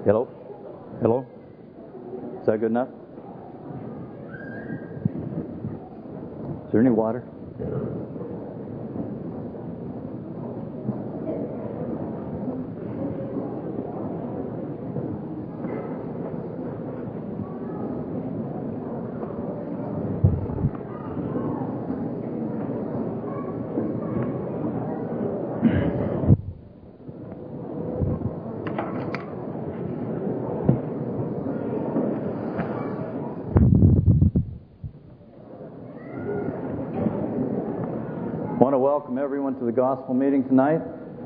Hello? Hello? Is that good enough? Is there any water? I want to welcome everyone to the gospel meeting tonight.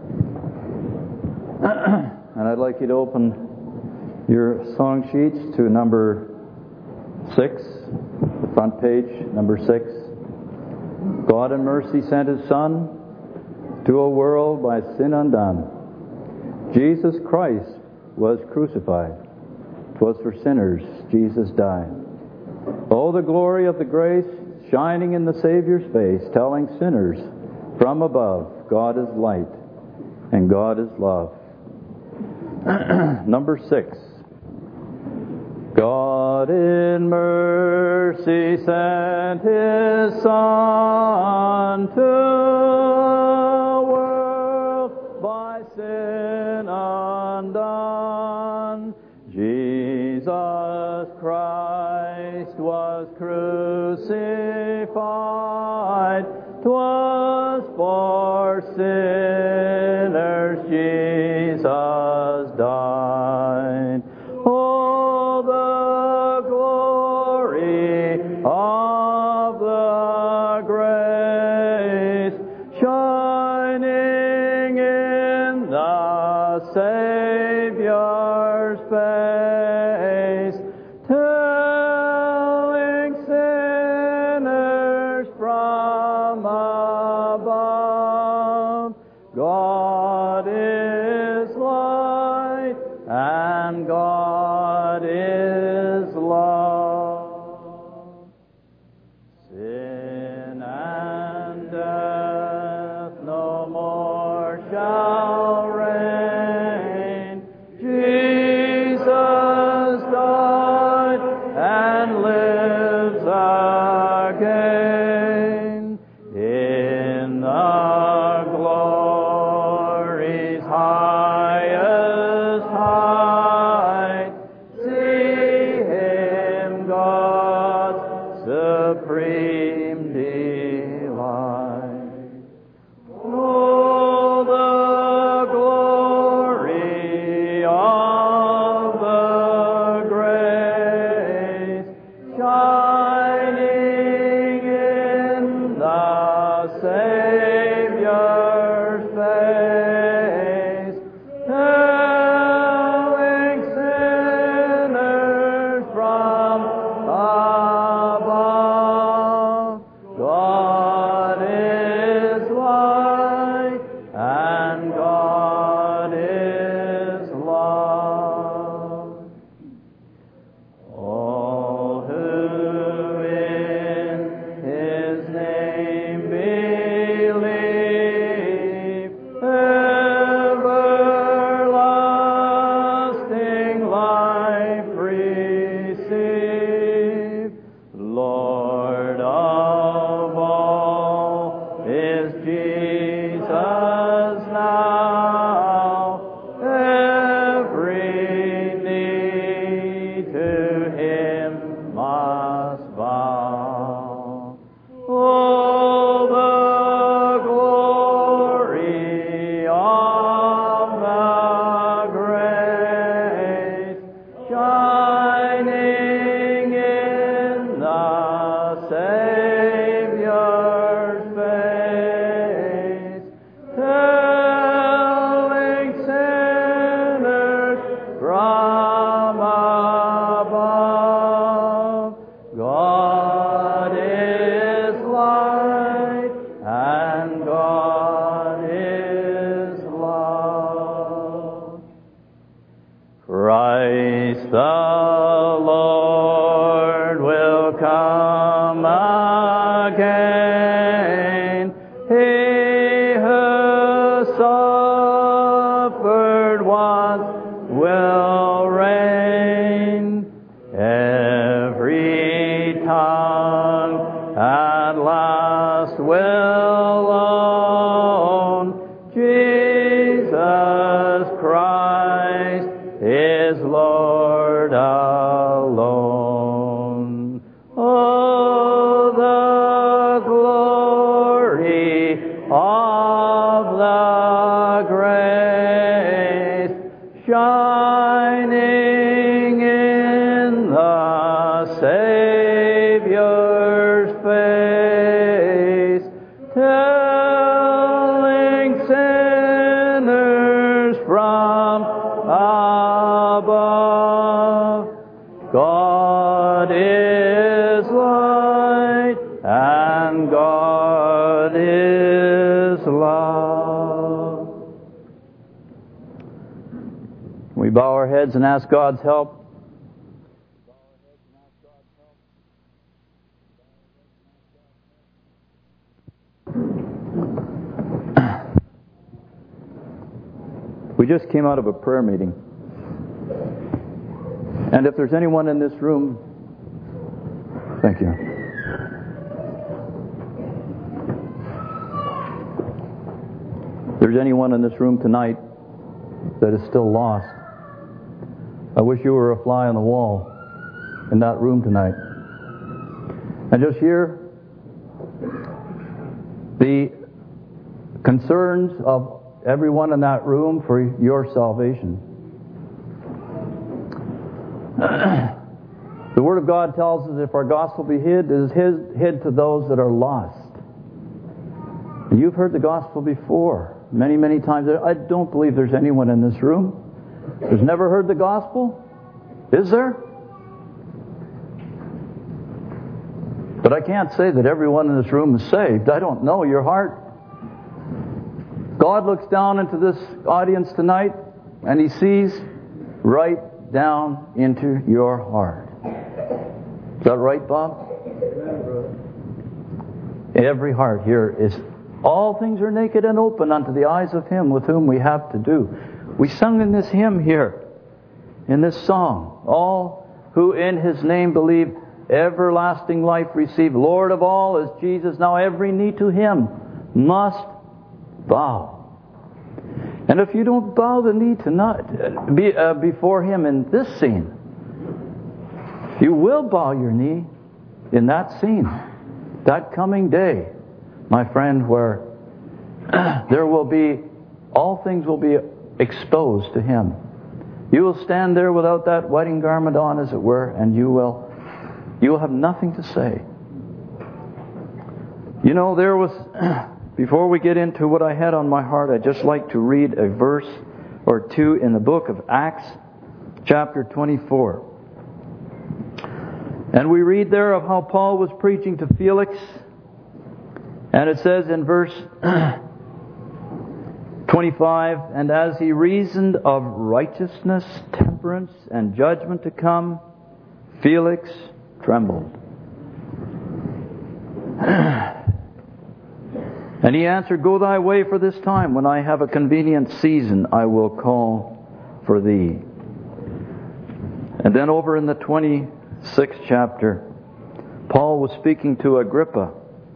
And I'd like you to open your song sheets to number 6, the front page, number 6. God in mercy sent His Son to a world by sin undone. Jesus Christ was crucified. 'Twas for sinners Jesus died. Oh, the glory of the grace shining in the Savior's face, telling sinners from above, God is light and God is love. Number 6. God in mercy sent His Son to the world by sin undone. Jesus Christ was crucified. 'Twas for sinners Jesus died. Oh, the glory of the grace shining in the Savior's face, telling sinners from above, God is light and God is love. Sin and death no more shall reign. Jesus died and lives again in the glory's highest height. See Him, God's supreme delight. Oh, the glory of the grace shining in the Savior's face, telling sinners from above, God is light and God is love. All who in His name believe, everlasting life receive. Lord of all is Jesus now. Every knee to Him must bow. Oh, the glory of the grace shining in the Savior's face, telling sinners from above, God is light and God is love. Christ the Lord will come again. He who suffered once will will reign. Every tongue at last will own Jesus Christ is Lord alone. Oh, the glory of the grace shining in the Savior's face, telling sinners from above, God is light and God is love. We bow our heads and ask God's help. We just came out of a prayer meeting. And if there's anyone in this room, thank you. If there's anyone in this room tonight that is still lost, I wish you were a fly on the wall in that room tonight. And just hear the concerns of everyone in that room for your salvation. The Word of God tells us if our gospel be hid, it is hid to those that are lost. And you've heard the gospel before, many, many times. I don't believe there's anyone in this room who's never heard the gospel. Is there? But I can't say that everyone in this room is saved. I don't know your heart. God looks down into this audience tonight and He sees right down into your heart. Is that right, Bob? Every heart here is, all things are naked and open unto the eyes of Him with whom we have to do. We sung in this hymn here, in this song, all who in His name believe, everlasting life receive. Lord of all is Jesus. Now every knee to Him must bow. And if you don't bow the knee tonight before Him in this scene, you will bow your knee in that scene, that coming day, my friend, where there will be, all things will be exposed to Him. You will stand there without that wedding garment on, as it were, and you will have nothing to say. You know, there was, before we get into what I had on my heart, I'd just like to read a verse or two in the book of Acts, chapter 24. And we read there of how Paul was preaching to Felix. And it says in verse 25, and as he reasoned of righteousness, temperance, and judgment to come, Felix trembled. And he answered, go thy way for this time. When I have a convenient season, I will call for thee. And then over in the 26th chapter, Paul was speaking to Agrippa.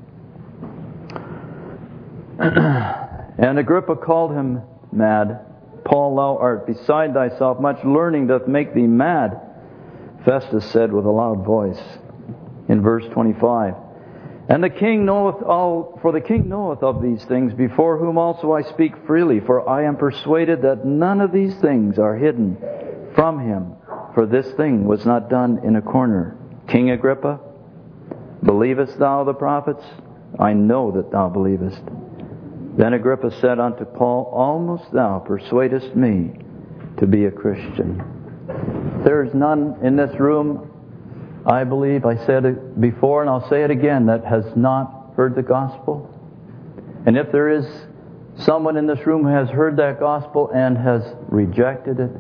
And Agrippa called him mad. Paul, thou art beside thyself. Much learning doth make thee mad. Festus said with a loud voice in verse 25. And the king knoweth all, for the king knoweth of these things, before whom also I speak freely. For I am persuaded that none of these things are hidden from him. For this thing was not done in a corner. King Agrippa, believest thou the prophets? I know that thou believest. Then Agrippa said unto Paul, almost thou persuadest me to be a Christian. There is none in this room, I believe, I said it before and I'll say it again, that has not heard the gospel. And if there is someone in this room who has heard that gospel and has rejected it,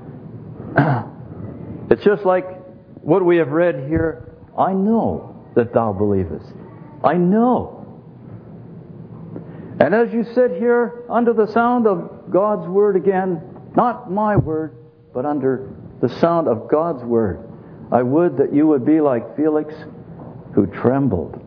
it's just like what we have read here. I know that thou believest. I know. And as you sit here under the sound of God's word again, not my word, but under the sound of God's Word. I would that you would be like Felix, who trembled.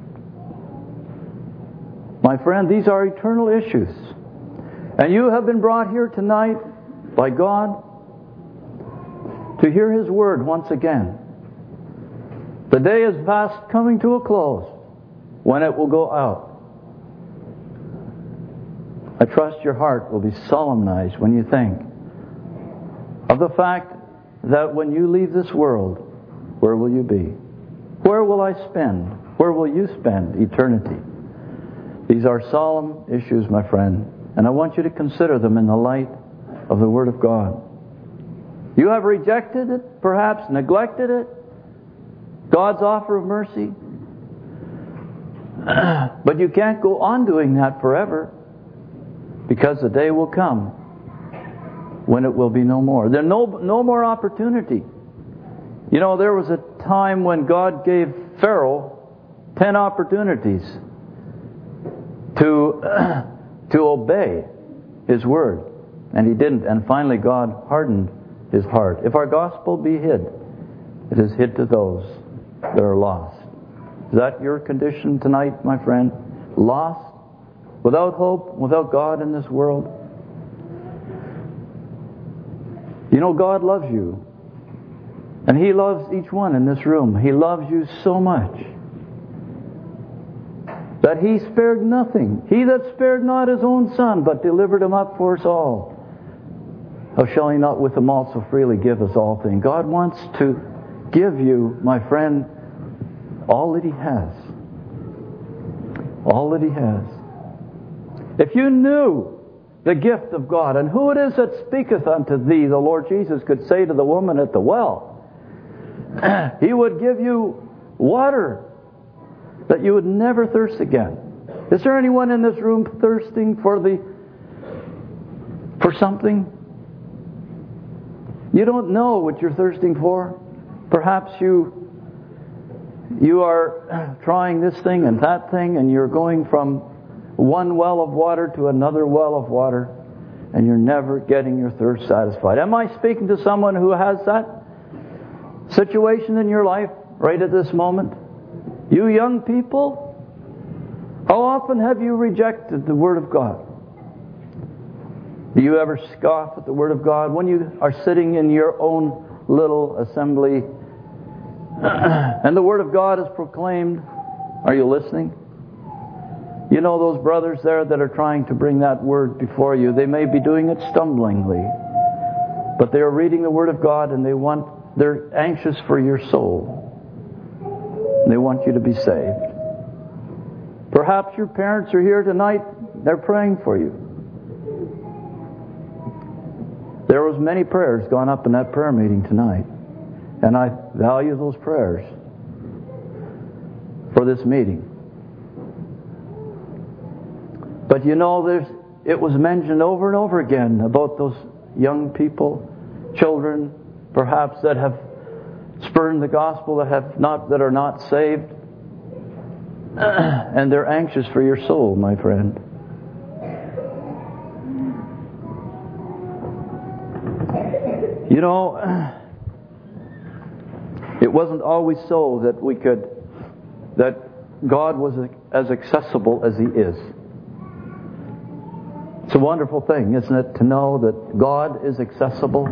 My friend, these are eternal issues. And you have been brought here tonight by God to hear His Word once again. The day is fast coming to a close when it will go out. I trust your heart will be solemnized when you think of the fact that when you leave this world, where will you be? Where will I spend? Where will you spend eternity? These are solemn issues, my friend, and I want you to consider them in the light of the Word of God. You have rejected it, perhaps neglected it, God's offer of mercy. But you can't go on doing that forever, because the day will come when it will be no more. There's no more opportunity. You know, there was a time when God gave Pharaoh 10 opportunities to obey His word, and he didn't. And finally God hardened his heart. If our gospel be hid, it is hid to those that are lost. Is that your condition tonight, my friend? Lost? Without hope? Without God in this world? You know, God loves you. And He loves each one in this room. He loves you so much that He spared nothing. He that spared not His own Son, but delivered Him up for us all, how shall He not with Him also freely give us all things? God wants to give you, my friend, all that He has. All that He has. If you knew the gift of God, and who it is that speaketh unto thee, the Lord Jesus could say to the woman at the well, He would give you water that you would never thirst again. Is there anyone in this room thirsting for something? You don't know what you're thirsting for. Perhaps you are trying this thing and that thing, and you're going from one well of water to another well of water, and you're never getting your thirst satisfied. Am I speaking to someone who has that situation in your life right at this moment? You young people, how often have you rejected the Word of God? Do you ever scoff at the Word of God when you are sitting in your own little assembly and the Word of God is proclaimed? Are you listening? You know those brothers there that are trying to bring that Word before you, they may be doing it stumblingly, but they are reading the Word of God, and they're anxious for your soul. They want you to be saved. Perhaps your parents are here tonight. They're praying for you. There was many prayers gone up in that prayer meeting tonight, and I value those prayers for this meeting. But you know, it was mentioned over and over again about those young people, children, perhaps that have spurned the gospel, that are not saved, and they're anxious for your soul, my friend. You know, it wasn't always so that God was as accessible as He is. It's a wonderful thing, isn't it, to know that God is accessible,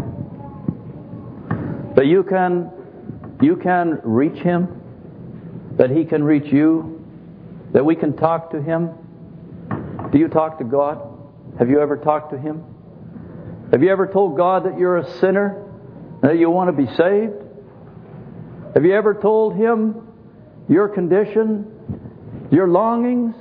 that you can reach Him, that He can reach you, that we can talk to Him. Do you talk to God? Have you ever talked to Him? Have you ever told God that you're a sinner and that you want to be saved? Have you ever told Him your condition, your longings?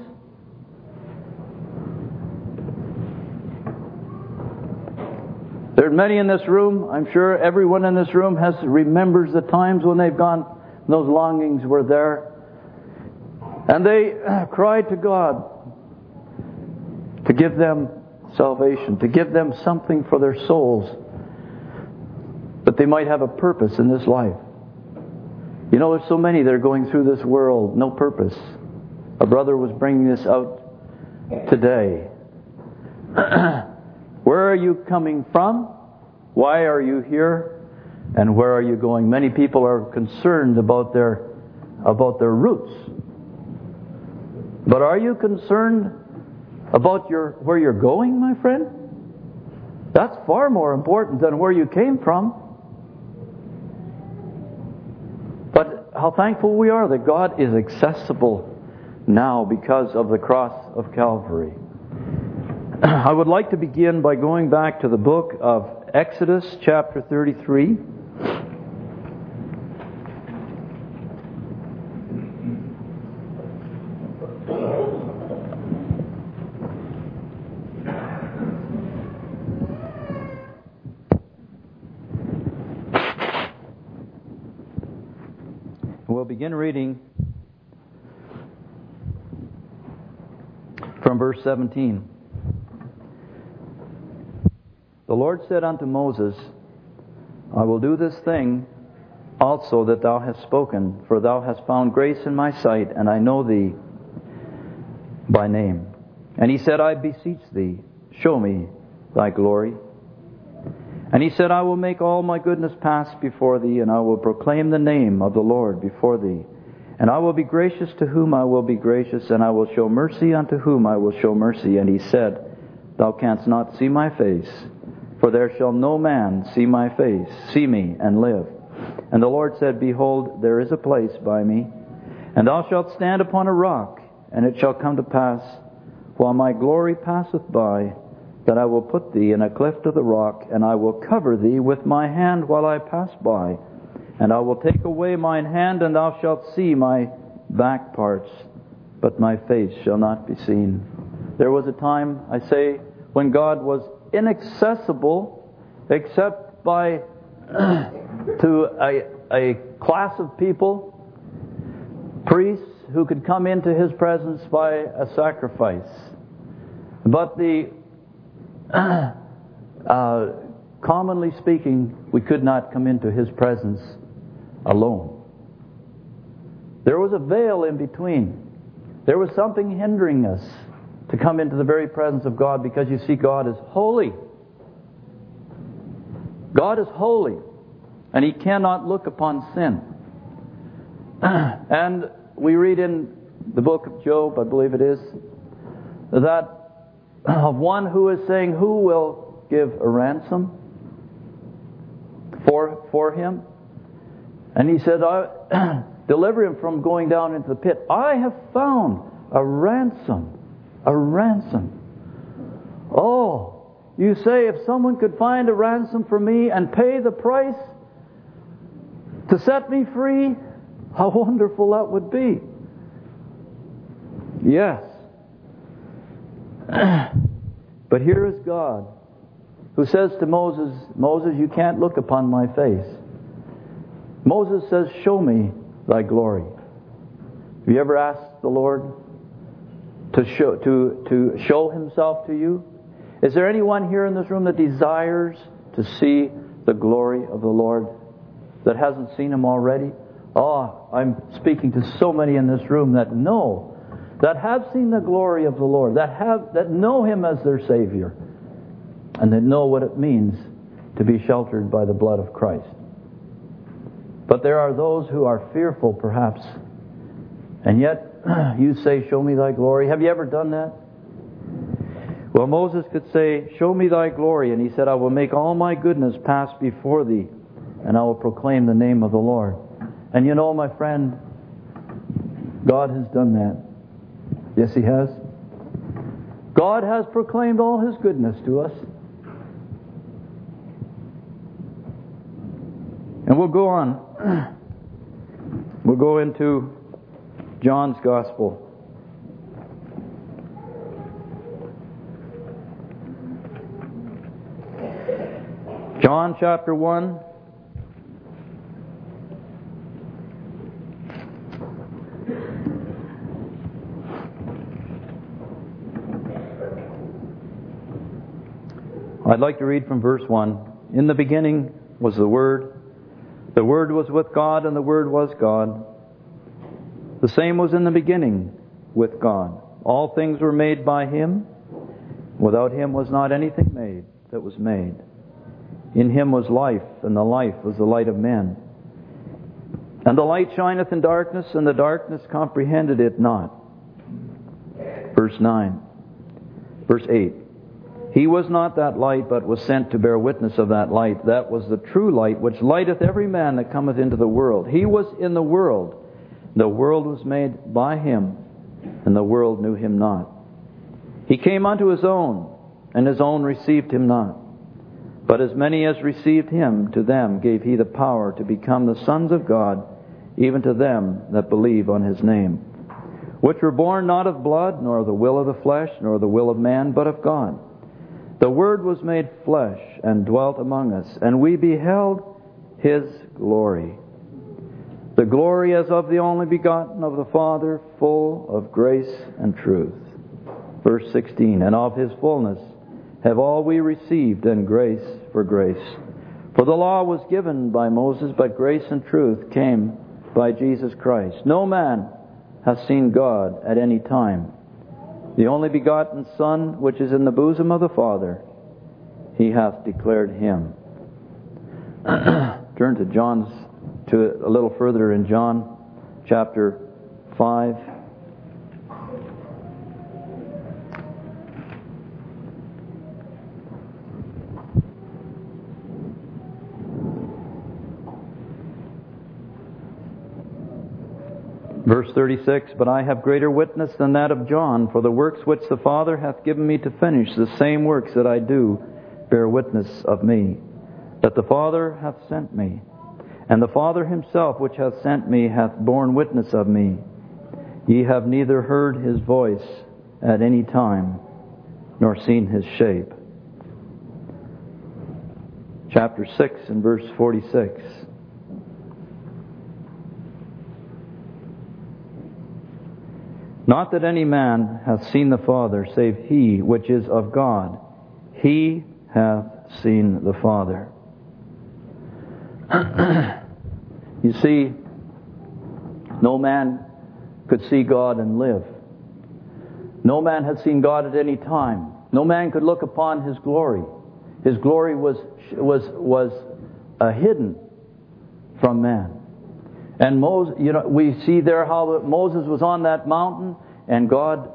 There are many in this room. I'm sure everyone in this room remembers the times when they've gone, those longings were there. And they cried to God to give them salvation, to give them something for their souls, that they might have a purpose in this life. You know, there's so many that are going through this world, no purpose. A brother was bringing this out today. Where are you coming from? Why are you here? And where are you going? Many people are concerned about their roots. But are you concerned about where you're going, my friend? That's far more important than where you came from. But how thankful we are that God is accessible now because of the cross of Calvary. I would like to begin by going back to the book of Exodus chapter 33. We'll begin reading from verse 17. The Lord said unto Moses, I will do this thing also that thou hast spoken, for thou hast found grace in my sight, and I know thee by name. And he said, I beseech thee, show me thy glory. And he said, I will make all my goodness pass before thee, and I will proclaim the name of the Lord before thee. And I will be gracious to whom I will be gracious, and I will show mercy unto whom I will show mercy. And he said, Thou canst not see my face, for there shall no man see my face, see me, and live. And the Lord said, Behold, there is a place by me, and thou shalt stand upon a rock, and it shall come to pass, while my glory passeth by, that I will put thee in a cleft of the rock, and I will cover thee with my hand while I pass by. And I will take away mine hand, and thou shalt see my back parts, but my face shall not be seen. There was a time, I say, when God was inaccessible except by to a class of people, priests who could come into His presence by a sacrifice. But commonly speaking, we could not come into His presence alone. There was a veil in between. There was something hindering us to come into the very presence of God, because you see, God is holy. God is holy, and He cannot look upon sin. And we read in the book of Job, I believe it is, that of one who is saying, who will give a ransom for him? And he said, deliver him from going down into the pit. I have found a ransom. A ransom. Oh, you say if someone could find a ransom for me and pay the price to set me free, how wonderful that would be. Yes. But here is God, who says to Moses, Moses, you can't look upon my face. Moses says, show me thy glory. Have you ever asked the Lord to show Himself to you? Is there anyone here in this room that desires to see the glory of the Lord, that hasn't seen Him already? Oh, I'm speaking to so many in this room that know, that have seen the glory of the Lord, that know Him as their Savior, and that know what it means to be sheltered by the blood of Christ. But there are those who are fearful, perhaps, and yet you say, show me thy glory. Have you ever done that? Well, Moses could say, show me thy glory. And he said, I will make all my goodness pass before thee, and I will proclaim the name of the Lord. And you know, my friend, God has done that. Yes, He has. God has proclaimed all His goodness to us. And we'll go on. We'll go into John's Gospel. John chapter 1. I'd like to read from verse 1. In the beginning was the Word. The Word was with God, and the Word was God. The same was in the beginning with God. All things were made by Him. Without Him was not anything made that was made. In him was life, and the life was the light of men. And the light shineth in darkness, and the darkness comprehended it not. Verse 9. Verse 8. He was not that light, but was sent to bear witness of that light. That was the true light, which lighteth every man that cometh into the world. He was in the world. The world was made by him, and the world knew him not. He came unto his own, and his own received him not. But as many as received him, to them gave he the power to become the sons of God, even to them that believe on his name, which were born not of blood, nor of the will of the flesh, nor the will of man, but of God. The Word was made flesh, and dwelt among us, and we beheld his glory. The glory as of the only begotten of the Father, full of grace and truth. Verse 16. And of his fullness have all we received, and grace for grace. For the law was given by Moses, but grace and truth came by Jesus Christ. No man hath seen God at any time. The only begotten Son, which is in the bosom of the Father, he hath declared him. Turn to a little further in John chapter 5. Verse 36, But I have greater witness than that of John, for the works which the Father hath given me to finish, the same works that I do, bear witness of me, that the Father hath sent me. And the Father himself which hath sent me hath borne witness of me. Ye have neither heard his voice at any time, nor seen his shape. Chapter 6 and verse 46. Not that any man hath seen the Father, save he which is of God. He hath seen the Father. You see, no man could see God and live. No man had seen God at any time. No man could look upon his glory. His glory was hidden from man. And Moses, we see there how Moses was on that mountain, and God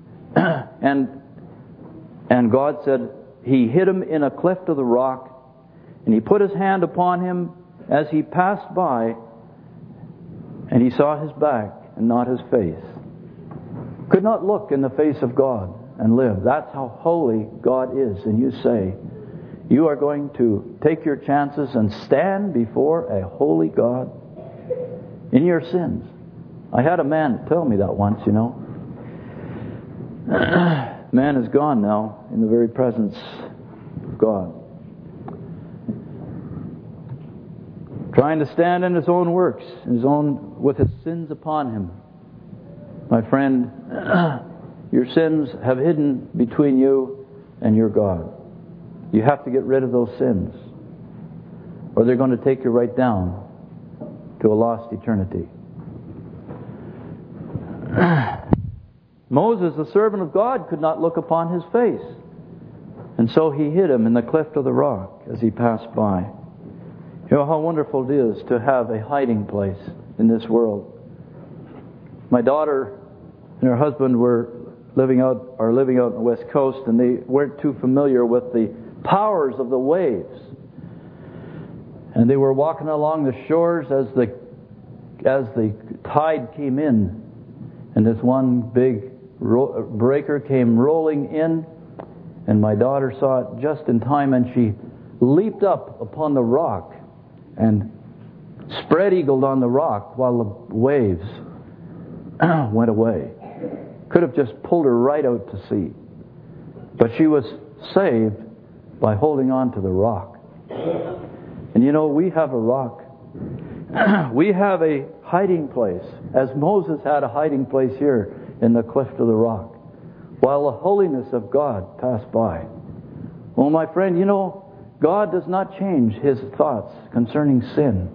and God said he hid him in a cleft of the rock, and he put his hand upon him as he passed by, and he saw his back and not his face. Could not look in the face of God and live. That's how holy God is. And you say, you are going to take your chances and stand before a holy God in your sins. I had a man tell me that once, Man is gone now in the very presence of God. Trying to stand in his own works, with his sins upon him. My friend, your sins have hidden between you and your God. You have to get rid of those sins, or they're going to take you right down to a lost eternity. Moses, the servant of God, could not look upon his face, and so he hid him in the cleft of the rock as he passed by. You know how wonderful it is to have a hiding place in this world. My daughter and her husband were living out on the West Coast, and they weren't too familiar with the powers of the waves. And they were walking along the shores as the tide came in, and this one big breaker came rolling in, and my daughter saw it just in time, and she leaped up upon the rock and spread-eagled on the rock while the waves went away. Could have just pulled her right out to sea, but she was saved by holding on to the rock. And we have a rock. We have a hiding place, as Moses had a hiding place here in the cleft of the rock, while the holiness of God passed by. Well, my friend, God does not change his thoughts concerning sin.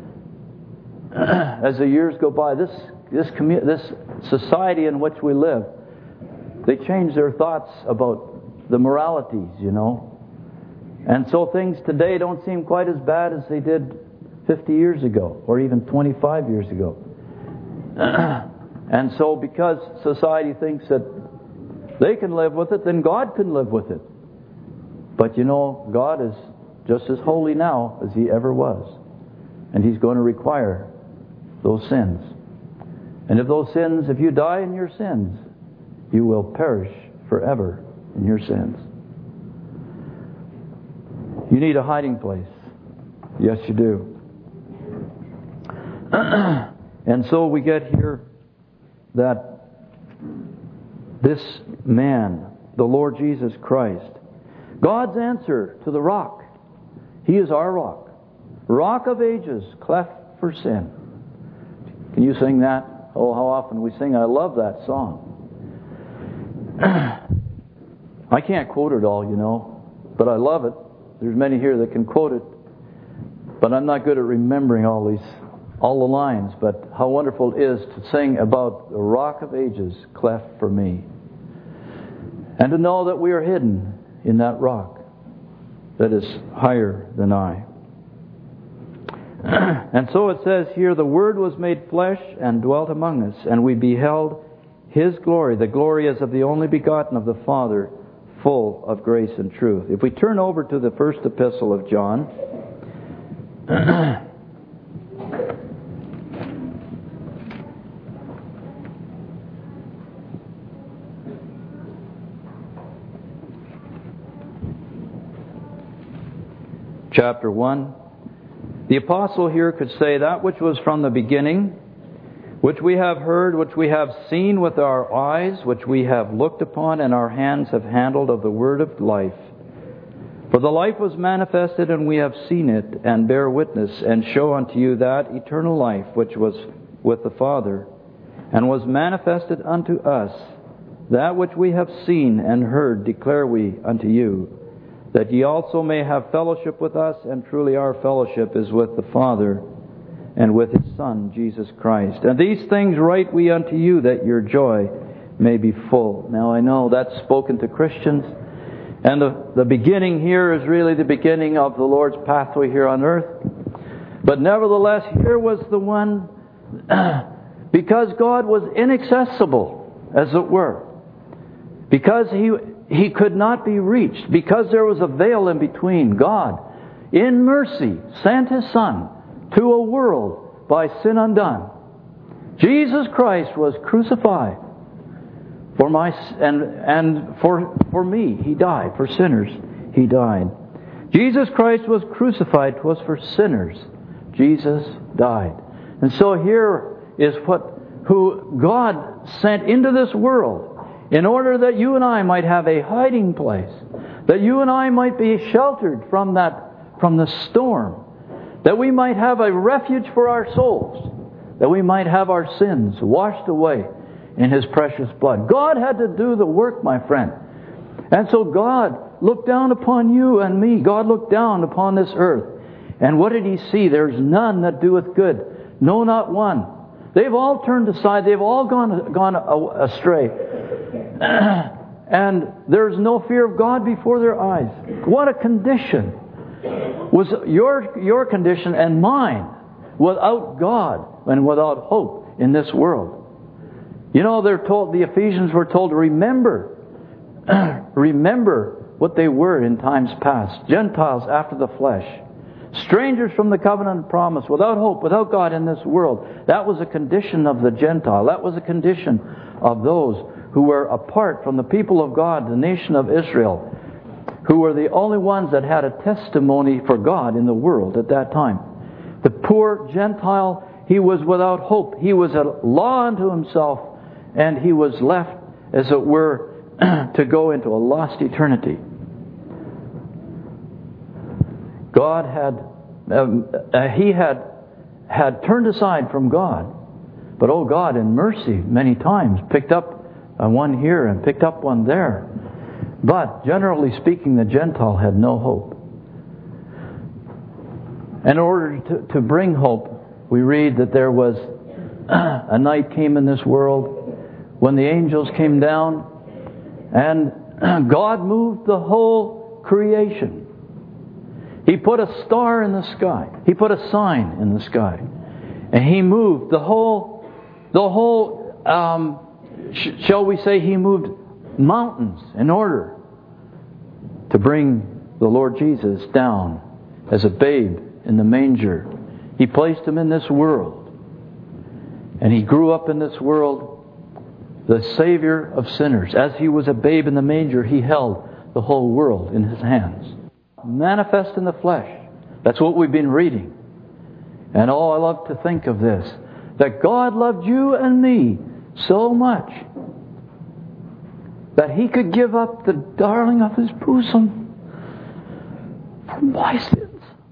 As the years go by, this society in which we live, they change their thoughts about the moralities, And so things today don't seem quite as bad as they did 50 years ago or even 25 years ago. And so because society thinks that they can live with it, then God can live with it. But you know, God is just as holy now as He ever was. And He's going to require those sins. And if you die in your sins, you will perish forever in your sins. You need a hiding place. Yes, you do. And so we get here that this man, the Lord Jesus Christ, God's answer to the rock. He is our rock. Rock of ages, cleft for sin. Can you sing that? Oh, how often we sing. I love that song. I can't quote it all, you know, but I love it. There's many here that can quote it, but I'm not good at remembering all the lines. But how wonderful it is to sing about the rock of ages cleft for me, and to know that we are hidden in that rock that is higher than I. And so it says here, the Word was made flesh and dwelt among us, and we beheld His glory. The glory is of the only begotten of the Father, full of grace and truth. If we turn over to the first epistle of John, chapter 1, the apostle here could say, that which was from the beginning, which we have heard, which we have seen with our eyes, which we have looked upon, and our hands have handled of the word of life. For the life was manifested, and we have seen it, and bear witness, and show unto you that eternal life which was with the Father, and was manifested unto us. That which we have seen and heard declare we unto you, that ye also may have fellowship with us, and truly our fellowship is with the Father and with His Son, Jesus Christ. And these things write we unto you, that your joy may be full. Now I know that's spoken to Christians, and the beginning here is really the beginning of the Lord's pathway here on earth. But nevertheless, here was the one, because God was inaccessible, as it were, because He could not be reached, because there was a veil in between. God, in mercy, sent His Son to a world by sin undone. Jesus Christ was crucified for for me. He died. For sinners, He died. Jesus Christ was crucified. 'Twas for sinners. Jesus died. And so here is who God sent into this world, in order that you and I might have a hiding place, that you and I might be sheltered from the storm, that we might have a refuge for our souls, that we might have our sins washed away in His precious blood. God had to do the work, my friend. And so God looked down upon you and me. God looked down upon this earth. And what did He see? There's none that doeth good, no, not one. They've all turned aside. They've all gone astray. And there's no fear of God before their eyes. What a condition was your condition and mine, without God and without hope in this world. You know, the Ephesians were told to remember what they were in times past. Gentiles after the flesh. Strangers from the covenant of promise, without hope, without God in this world. That was a condition of the Gentile. That was a condition of those who were apart from the people of God, the nation of Israel, who were the only ones that had a testimony for God in the world at that time. The poor Gentile, he was without hope. He was a law unto himself, and he was left, as it were, to go into a lost eternity. God had turned aside from God. But oh, God in mercy many times picked up one here and picked up one there. But generally speaking, the Gentile had no hope. In order to bring hope, we read that there was a night came in this world when the angels came down, and God moved the whole creation He put a star in the sky. He put a sign in the sky. And He moved the whole, shall we say, He moved mountains in order to bring the Lord Jesus down as a babe in the manger. He placed Him in this world. And He grew up in this world, the Savior of sinners. As He was a babe in the manger, He held the whole world in His hands. Manifest in the flesh. That's what we've been reading. And I love to think of this, that God loved you and me so much that He could give up the darling of His bosom for my sins.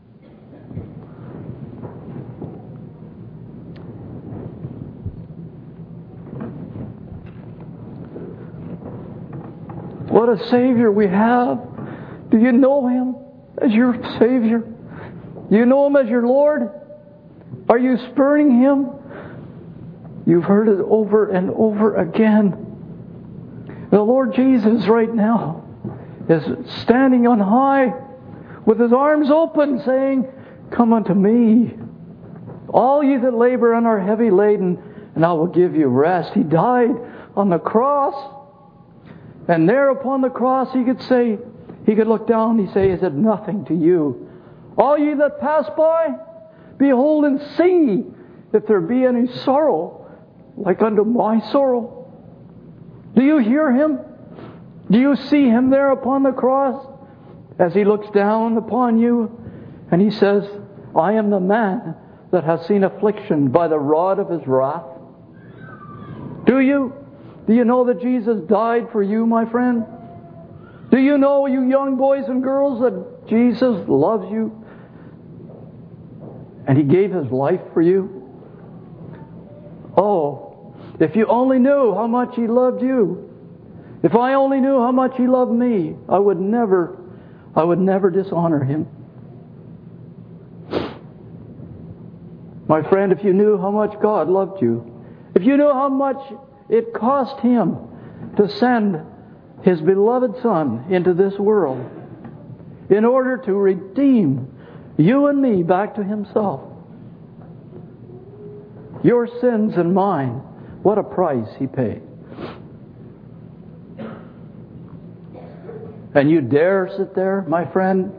What a Savior we have. Do you know Him as your Savior? Do you know Him as your Lord? Are you spurning Him? You've heard it over and over again. The Lord Jesus right now is standing on high with His arms open saying, "Come unto me, all ye that labor and are heavy laden, and I will give you rest." He died on the cross. And there upon the cross He could say, He could look down and He'd say, "Is it nothing to you? All ye that pass by, behold and see if there be any sorrow like unto my sorrow." Do you hear Him? Do you see Him there upon the cross as He looks down upon you and He says, "I am the man that has seen affliction by the rod of His wrath"? Do you? Do you know that Jesus died for you, my friend? Do you know, you young boys and girls, that Jesus loves you? And He gave His life for you? Oh, if you only knew how much He loved you. If I only knew how much He loved me, I would never dishonor Him. My friend, if you knew how much God loved you, if you knew how much it cost Him to send His beloved Son into this world in order to redeem you and me back to Himself. Your sins and mine, what a price He paid. And you dare sit there, my friend,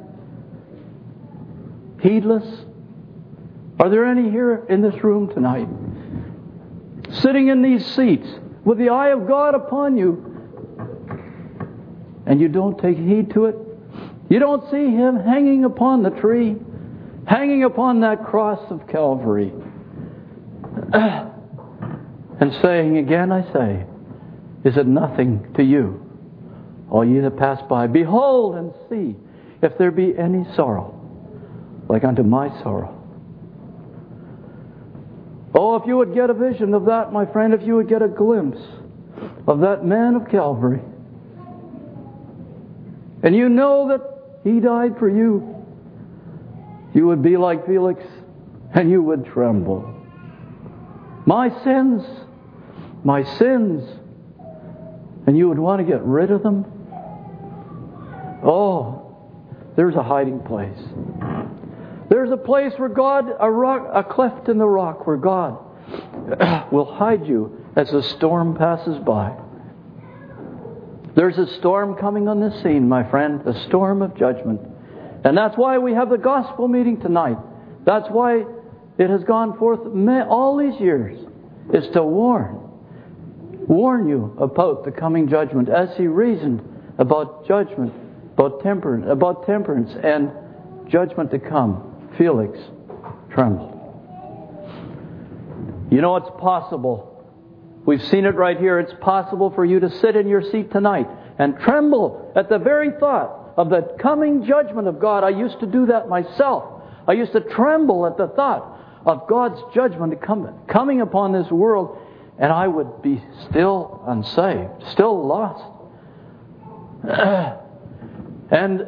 heedless? Are there any here in this room tonight, sitting in these seats with the eye of God upon you, and you don't take heed to it? You don't see Him hanging upon the tree, hanging upon that cross of Calvary, and saying, "Again I say, is it nothing to you, all ye that pass by? Behold and see if there be any sorrow like unto my sorrow." Oh, if you would get a vision of that, my friend, if you would get a glimpse of that man of Calvary, and you know that He died for you, you would be like Felix and you would tremble. My sins, and you would want to get rid of them. Oh, there's a hiding place. There's a place where God, a cleft in the rock, where God will hide you as the storm passes by. There's a storm coming on the scene, my friend, a storm of judgment. And that's why we have the gospel meeting tonight. That's why it has gone forth all these years, is to warn you about the coming judgment, as He reasoned about judgment, about temperance and judgment to come. Felix trembled. You know, it's possible. We've seen it right here. It's possible for you to sit in your seat tonight and tremble at the very thought of the coming judgment of God. I used to do that myself. I used to tremble at the thought of God's judgment coming upon this world, and I would be still unsaved, still lost. And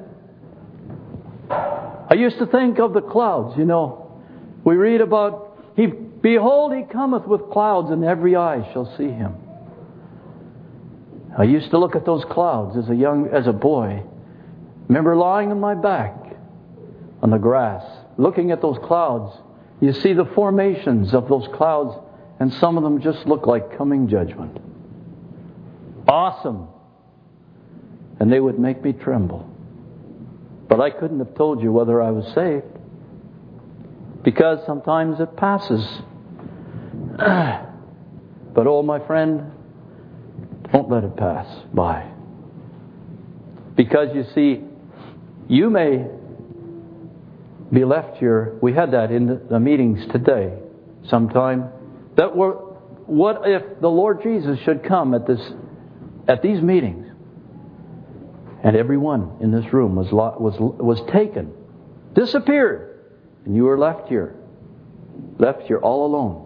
I used to think of the clouds, you know. We read about, "Behold, He cometh with clouds, and every eye shall see Him." I used to look at those clouds as a boy. Remember lying on my back on the grass, looking at those clouds. You see the formations of those clouds, and some of them just look like coming judgment. Awesome. And they would make me tremble. But I couldn't have told you whether I was saved, because sometimes it passes. But oh, my friend, don't let it pass by. Because you see, you may be left here. We had that in the meetings today sometime. What if the Lord Jesus should come at these meetings, and everyone in this room was taken, disappeared, and you were left here all alone?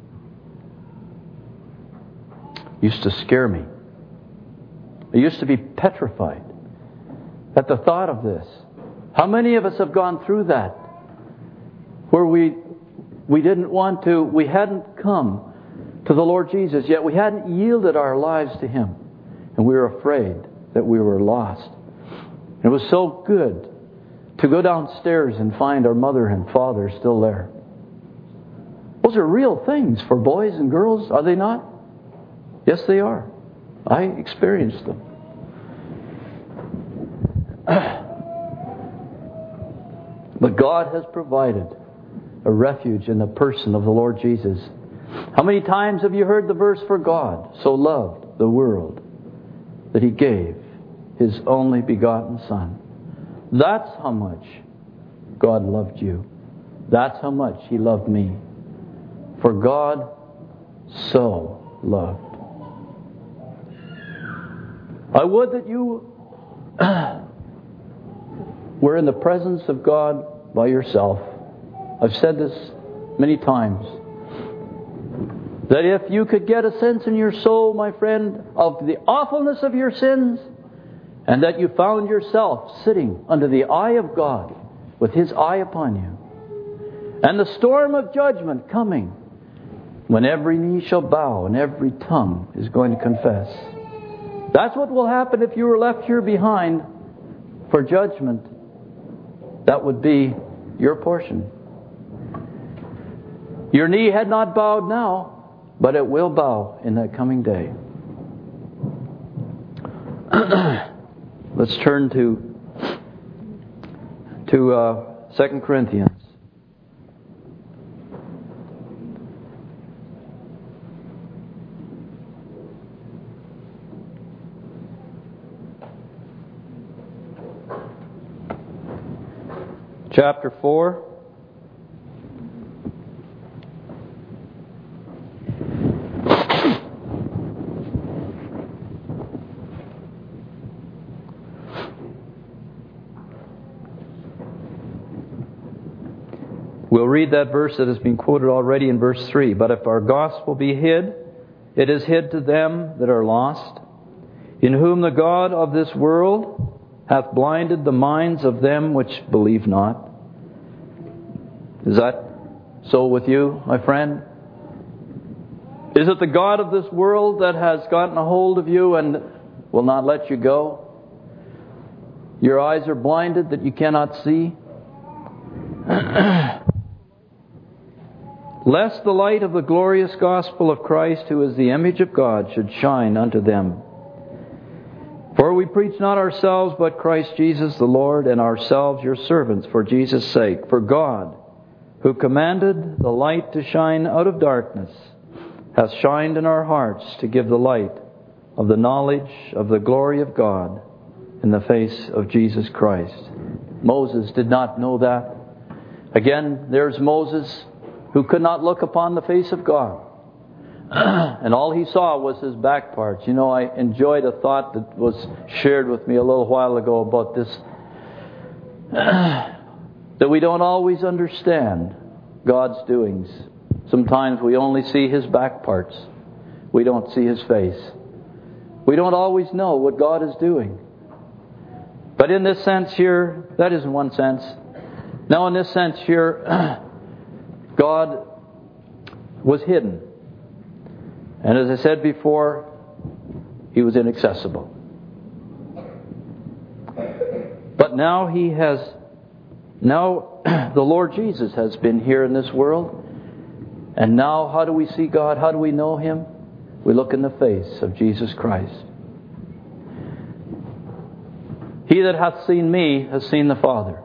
It used to scare me. I used to be petrified at the thought of this. How many of us have gone through that, where we didn't want to, we hadn't come to the Lord Jesus, yet we hadn't yielded our lives to Him, and we were afraid that we were lost. It was so good to go downstairs and find our mother and father still there. Those are real things for boys and girls, are they not? Yes, they are. I experienced them. But God has provided a refuge in the person of the Lord Jesus. How many times have you heard the verse, "For God so loved the world that He gave His only begotten Son"? That's how much God loved you. That's how much He loved me. For God so loved. I would that you were in the presence of God by yourself. I've said this many times, that if you could get a sense in your soul, my friend, of the awfulness of your sins, and that you found yourself sitting under the eye of God with His eye upon you, and the storm of judgment coming, when every knee shall bow and every tongue is going to confess. That's what will happen if you were left here behind for judgment. That would be your portion. Your knee had not bowed now, but it will bow in that coming day. Let's turn to 2 Corinthians. Chapter 4. We'll read that verse that has been quoted already in verse 3. "But if our gospel be hid, it is hid to them that are lost, in whom the God of this world hath blinded the minds of them which believe not." Is that so with you, my friend? Is it the God of this world that has gotten a hold of you and will not let you go? Your eyes are blinded that you cannot see? "Lest the light of the glorious gospel of Christ, who is the image of God, should shine unto them. For we preach not ourselves, but Christ Jesus the Lord, and ourselves your servants for Jesus' sake. For God, who commanded the light to shine out of darkness, hath shined in our hearts to give the light of the knowledge of the glory of God in the face of Jesus Christ." Moses did not know that. Again, there's Moses who could not look upon the face of God. And all he saw was his back parts. You know, I enjoyed a thought that was shared with me a little while ago about this. That we don't always understand God's doings. Sometimes we only see His back parts. We don't see His face. We don't always know what God is doing. But in this sense here, that is in one sense. Now in this sense here, God was hidden. And as I said before, He was inaccessible. But now He has Now, the Lord Jesus has been here in this world. And now, how do we see God? How do we know Him? We look in the face of Jesus Christ. He that hath seen me has seen the Father.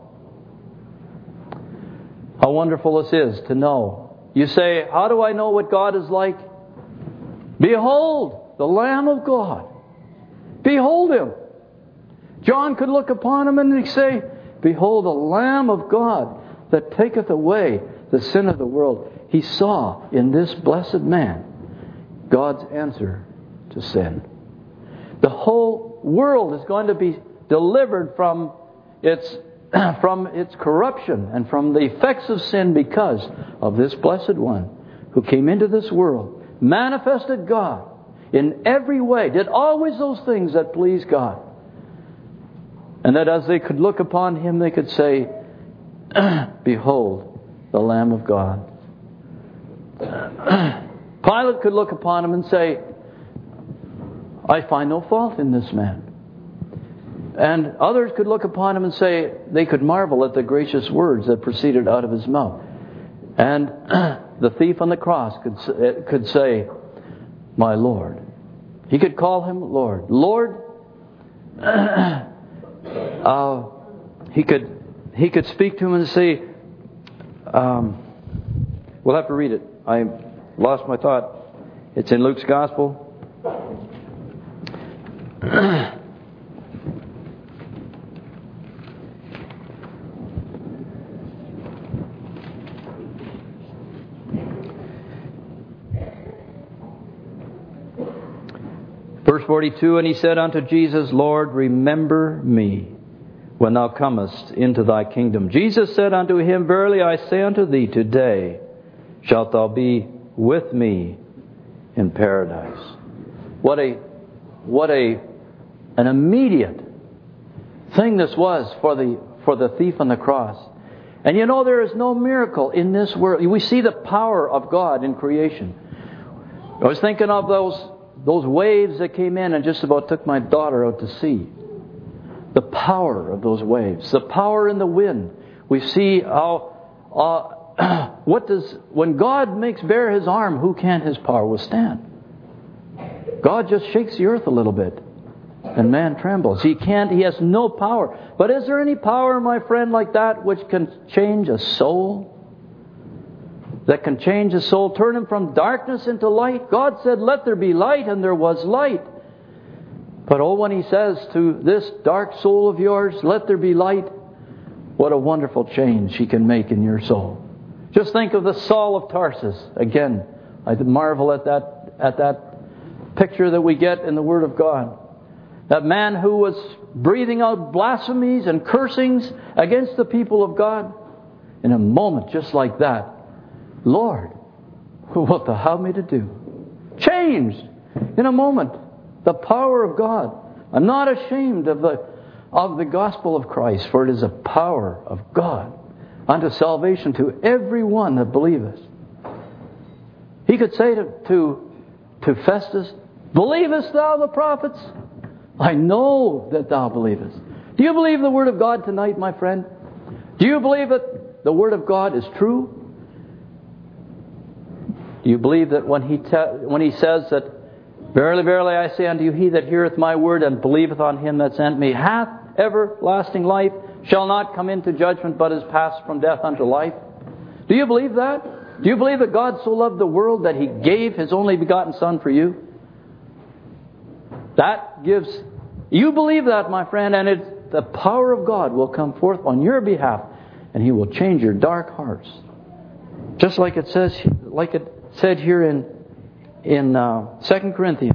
How wonderful this is to know. You say, how do I know what God is like? Behold, the Lamb of God. Behold Him. John could look upon Him and say, behold, the Lamb of God that taketh away the sin of the world. He saw in this blessed man God's answer to sin. The whole world is going to be delivered from its corruption and from the effects of sin because of this blessed one who came into this world, manifested God in every way, did always those things that please God. And that as they could look upon Him, they could say, behold, the Lamb of God. Pilate could look upon Him and say, I find no fault in this man. And others could look upon Him and say, they could marvel at the gracious words that proceeded out of His mouth. And the thief on the cross could say, my Lord. He could call Him Lord. Lord, he could speak to Him and say, we'll have to read it. I lost my thought. It's in Luke's Gospel. Verse 42, and he said unto Jesus, Lord, remember me when thou comest into thy kingdom. Jesus said unto him, verily I say unto thee, today shalt thou be with me in paradise. What an immediate thing this was for the thief on the cross. And you know, there is no miracle in this world. We see the power of God in creation. I was thinking of those waves that came in and just about took my daughter out to sea. The power of those waves, the power in the wind. We see how when God makes bare His arm, who can His power withstand? God just shakes the earth a little bit and man trembles. He has no power. But is there any power, my friend, like that which can change a soul? That can change a soul, turn him from darkness into light? God said, let there be light, and there was light. But when He says to this dark soul of yours, let there be light, what a wonderful change He can make in your soul. Just think of the Saul of Tarsus. Again, I marvel at that picture that we get in the Word of God. That man who was breathing out blasphemies and cursings against the people of God. In a moment just like that, Lord, what thou have me to do? Changed in a moment. The power of God. I'm not ashamed of the gospel of Christ, for it is a power of God unto salvation to every one that believeth. He could say to Festus, believest thou the prophets? I know that thou believest. Do you believe the Word of God tonight, my friend? Do you believe that the Word of God is true? Do you believe that when he says that, verily, verily, I say unto you, he that heareth my word and believeth on Him that sent me hath everlasting life, shall not come into judgment, but is passed from death unto life? Do you believe that? Do you believe that God so loved the world that He gave His only begotten Son for you? You believe that, my friend, and the power of God will come forth on your behalf, and He will change your dark hearts. Just like it said here in 2 Corinthians.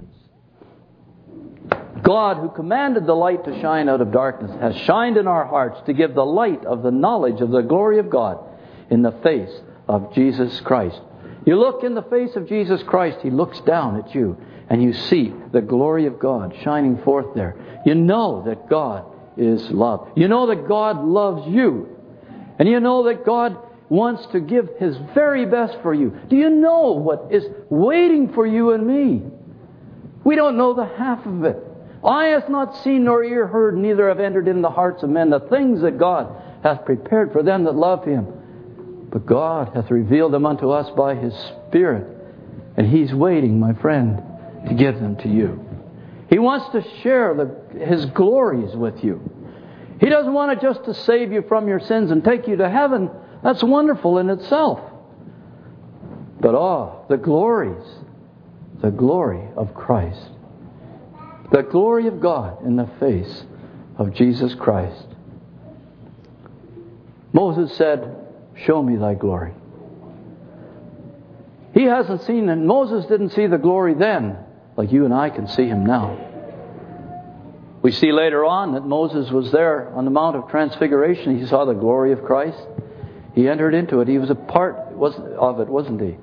God, who commanded the light to shine out of darkness, has shined in our hearts to give the light of the knowledge of the glory of God in the face of Jesus Christ. You look in the face of Jesus Christ, He looks down at you, and you see the glory of God shining forth there. You know that God is love. You know that God loves you. And you know that God wants to give His very best for you. Do you know what is waiting for you and me? We don't know the half of it. Eye hath not seen nor ear heard, neither have entered in the hearts of men the things that God hath prepared for them that love Him. But God hath revealed them unto us by His Spirit. And He's waiting, my friend, to give them to you. He wants to share His glories with you. He doesn't want just to save you from your sins and take you to heaven. That's wonderful in itself. But the glory of Christ. The glory of God in the face of Jesus Christ. Moses said, show me thy glory. He hasn't seen it. Moses didn't see the glory then, like you and I can see Him now. We see later on that Moses was there on the Mount of Transfiguration. He saw the glory of Christ. He entered into it. He was a part of it, wasn't he?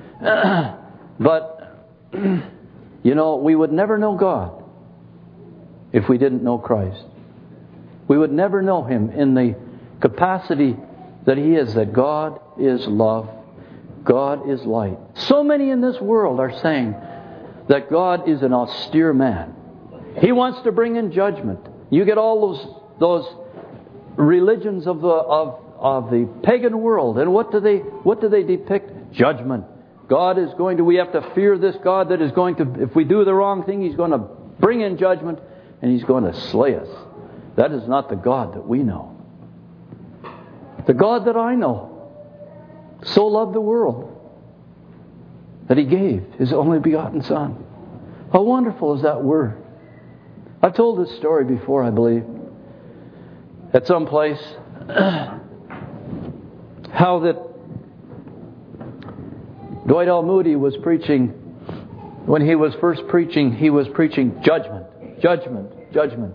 But, we would never know God if we didn't know Christ. We would never know Him in the capacity that He is, that God is love. God is light. So many in this world are saying that God is an austere man. He wants to bring in judgment. You get all those religions of the pagan world, and what do they depict? Judgment. We have to fear this God that is going to, if we do the wrong thing, He's going to bring in judgment and He's going to slay us. That is not the God that we know. The God that I know so loved the world that He gave His only begotten Son. How wonderful is that word? I've told this story before, I believe, at some place, how that Dwight L. Moody was preaching. When he was first preaching, he was preaching judgment, judgment, judgment.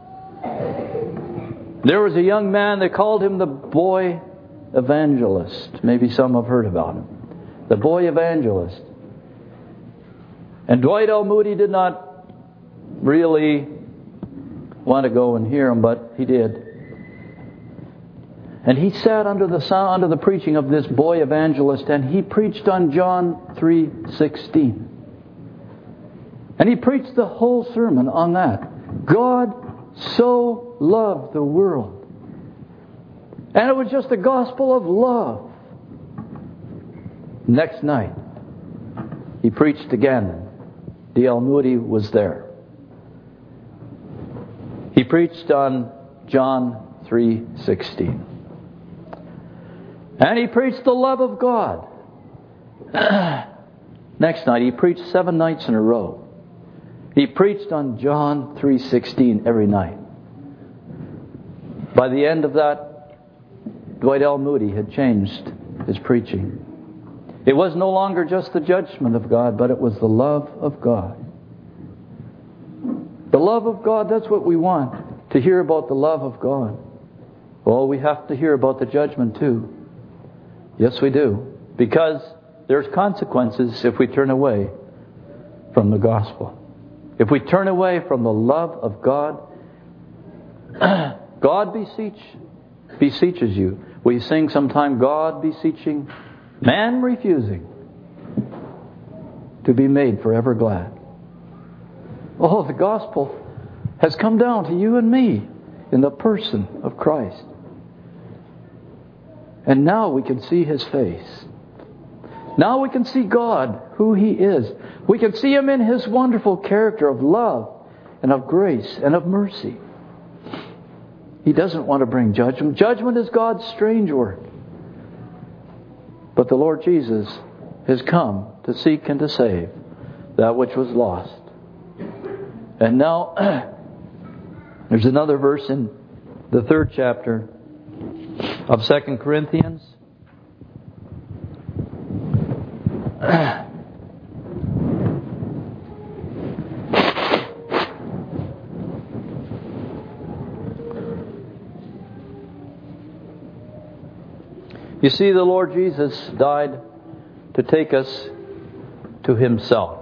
There was a young man, they called him the boy evangelist. Maybe some have heard about him. The boy evangelist. And Dwight L. Moody did not really want to go and hear him, but he did. And he sat under the preaching of this boy evangelist, and he preached on John 3:16. And he preached the whole sermon on that. God so loved the world. And it was just a gospel of love. Next night, he preached again. D.L. Moody was there. He preached on John 3:16. And he preached the love of God. Next night, he preached 7 nights in a row. He preached on John 3:16 every night. By the end of that, Dwight L. Moody had changed his preaching. It was no longer just the judgment of God, but it was the love of God. The love of God, that's what we want, to hear about the love of God. Well, we have to hear about the judgment too. Yes, we do. Because there's consequences if we turn away from the gospel. If we turn away from the love of God, God beseeches you. We sing sometime, God beseeching, man refusing to be made forever glad. Oh, the gospel has come down to you and me in the person of Christ. And now we can see His face. Now we can see God, who He is. We can see Him in His wonderful character of love and of grace and of mercy. He doesn't want to bring judgment. Judgment is God's strange work. But the Lord Jesus has come to seek and to save that which was lost. And now, there's another verse in the 3rd chapter of 2 Corinthians. You see, the Lord Jesus died to take us to Himself.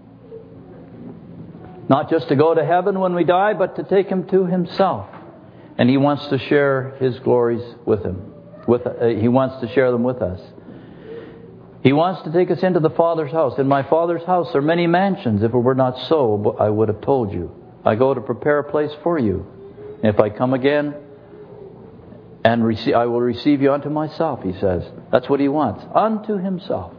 Not just to go to heaven when we die, but to take Him to Himself. And He wants to share His glories with Him. He wants to share them with us. He wants to take us into the Father's house. In my Father's house are many mansions. If it were not so, I would have told you. I go to prepare a place for you. And if I come again And I will receive you unto myself, he says. That's what he wants. Unto himself.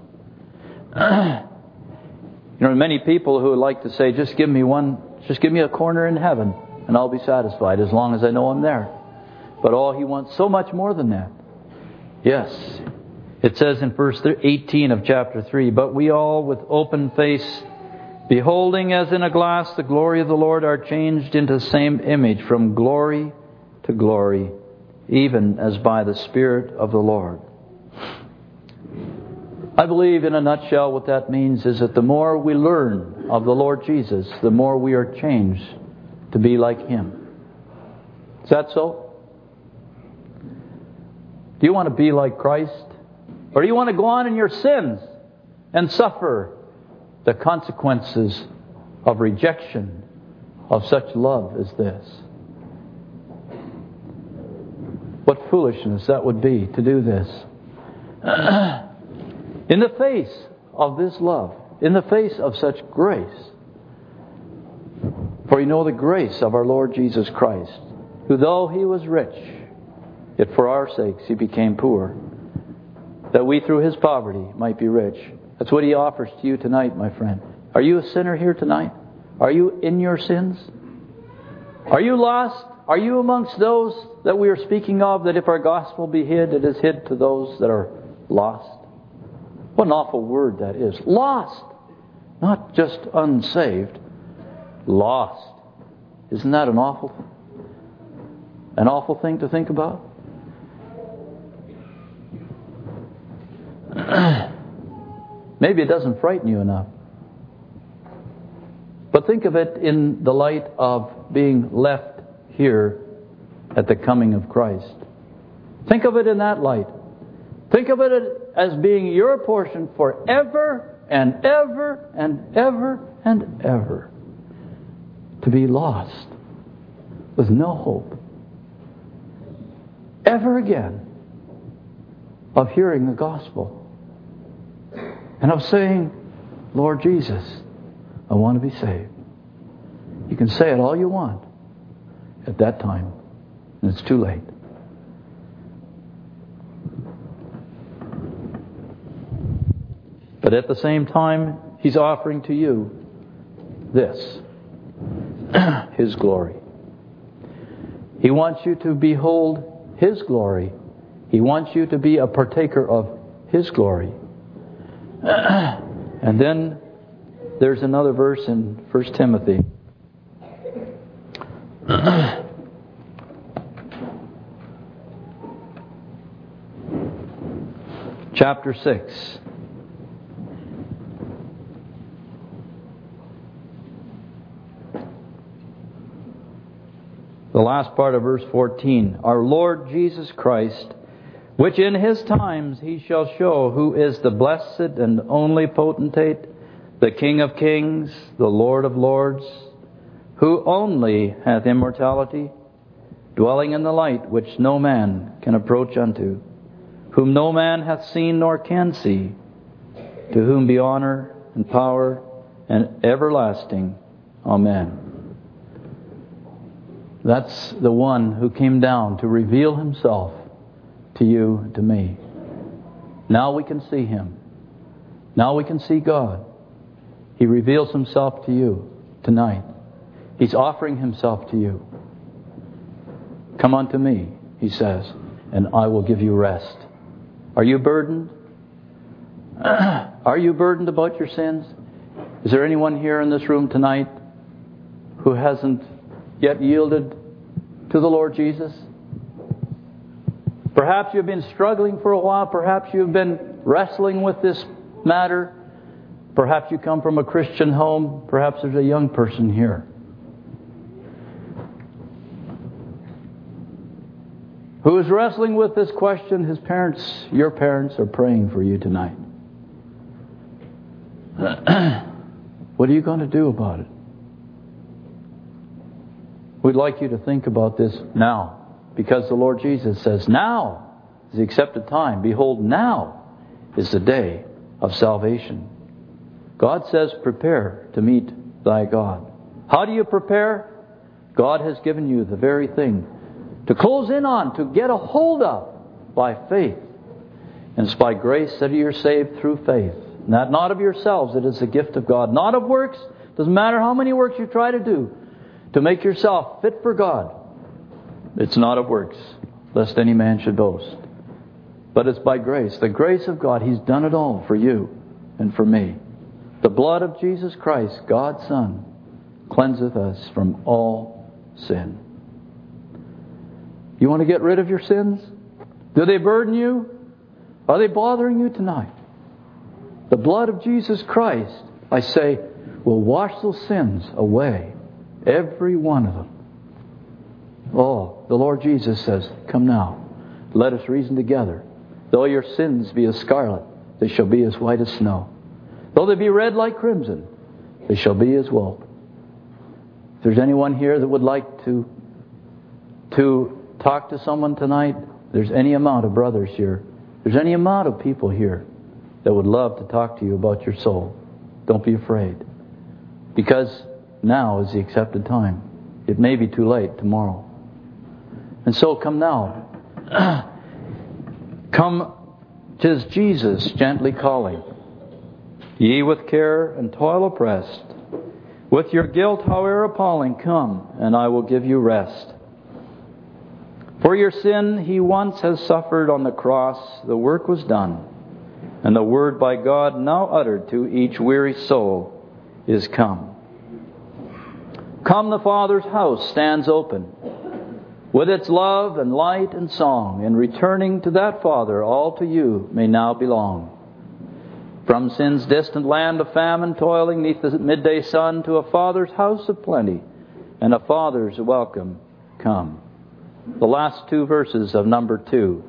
Many people who like to say, just give me a corner in heaven and I'll be satisfied as long as I know I'm there. But he wants so much more than that. Yes. It says in verse 18 of chapter 3, but we all with open face, beholding as in a glass the glory of the Lord, are changed into the same image from glory to glory, even as by the Spirit of the Lord. I believe in a nutshell what that means is that the more we learn of the Lord Jesus, the more we are changed to be like Him. Is that so? Do you want to be like Christ? Or do you want to go on in your sins and suffer the consequences of rejection of such love as this? What foolishness that would be to do this. In the face of this love, in the face of such grace. For you know the grace of our Lord Jesus Christ, who though He was rich, yet for our sakes He became poor, that we through His poverty might be rich. That's what He offers to you tonight, my friend. Are you a sinner here tonight? Are you in your sins? Are you lost? Are you amongst those that we are speaking of, that if our gospel be hid, it is hid to those that are lost? What an awful word that is. Lost. Not just unsaved. Lost. Isn't that an awful thing to think about? Maybe it doesn't frighten you enough. But think of it in the light of being left here at the coming of Christ. Think of it in that light. Think of it as being your portion forever and ever and ever and ever. To be lost with no hope ever again of hearing the gospel and of saying, Lord Jesus, I want to be saved. You can say it all you want at that time, and it's too late. But at the same time, He's offering to you this, His glory. He wants you to behold His glory. He wants you to be a partaker of His glory. And then there's another verse in 1 Timothy. Chapter 6. The last part of verse 14. Our Lord Jesus Christ, which in His times He shall show who is the blessed and only potentate, the King of kings, the Lord of lords, who only hath immortality, dwelling in the light which no man can approach unto, whom no man hath seen nor can see, to whom be honor and power and everlasting. Amen. That's the one who came down to reveal Himself to you, to me. Now we can see Him. Now we can see God. He reveals Himself to you tonight. He's offering Himself to you. Come unto me, He says, and I will give you rest. Are you burdened? Are you burdened about your sins? Is there anyone here in this room tonight who hasn't yet yielded to the Lord Jesus? Perhaps you've been struggling for a while. Perhaps you've been wrestling with this matter. Perhaps you come from a Christian home. Perhaps there's a young person here who is wrestling with this question. His parents, your parents, are praying for you tonight. What are you going to do about it? We'd like you to think about this now, because the Lord Jesus says, now is the accepted time. Behold, now is the day of salvation. God says, prepare to meet thy God. How do you prepare? God has given you the very thing to close in on, to get a hold of by faith. And it's by grace that you're saved through faith. And that not of yourselves, it is the gift of God. Not of works. Doesn't matter how many works you try to do to make yourself fit for God. It's not of works, lest any man should boast. But it's by grace. The grace of God. He's done it all for you and for me. The blood of Jesus Christ, God's Son, cleanseth us from all sin. You want to get rid of your sins? Do they burden you? Are they bothering you tonight? The blood of Jesus Christ, I say, will wash those sins away. Every one of them. Oh, the Lord Jesus says, come now, let us reason together. Though your sins be as scarlet, they shall be as white as snow. Though they be red like crimson, they shall be as wool. If there's anyone here that would like to talk to someone tonight, there's any amount of brothers here, there's any amount of people here that would love to talk to you about your soul. Don't be afraid. Because now is the accepted time. It may be too late tomorrow. And so come now. Come, 'tis Jesus gently calling. Ye with care and toil oppressed, with your guilt however appalling, come, and I will give you rest. For your sin He once has suffered on the cross, the work was done, and the word by God now uttered to each weary soul is come. Come, the Father's house stands open, with its love and light and song, and returning to that Father, all to you may now belong. From sin's distant land of famine, toiling neath the midday sun, to a Father's house of plenty, and a Father's welcome come. The last two verses of number 2.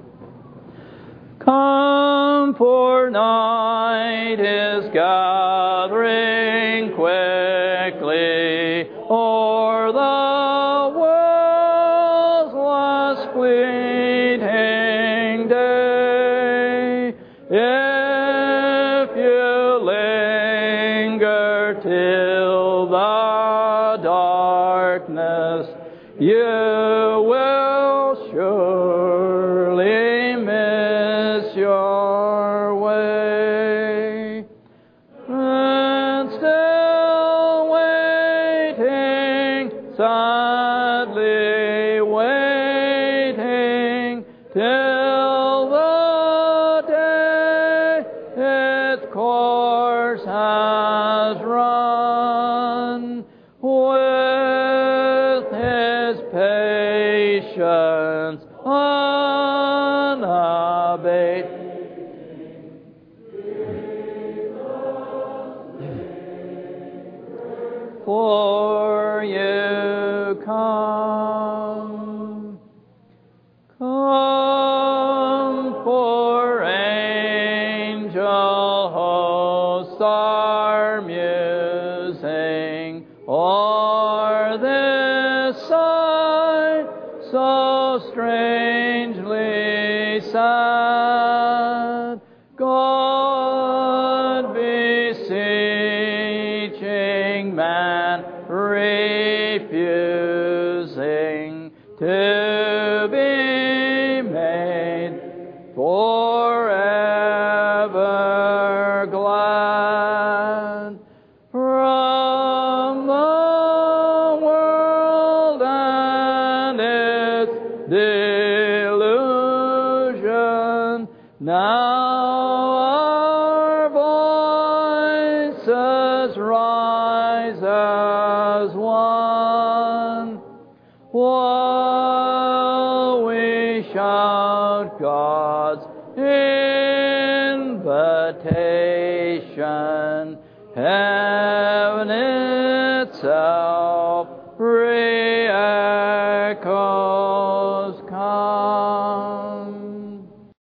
Come, for night is gathering quickly o'er the world's last fleeting day. If you linger till the darkness, you will surely miss your way. And still waiting, sadly waiting, till the day its course has run, with His patience unabated. For you come, come, for angel hosts are musing o'er this sight so strangely sad. God beseeching, man refusing to be made forever glad. From the world and its delusion, now our voices rise as one, while we shout God's invitation. Heaven itself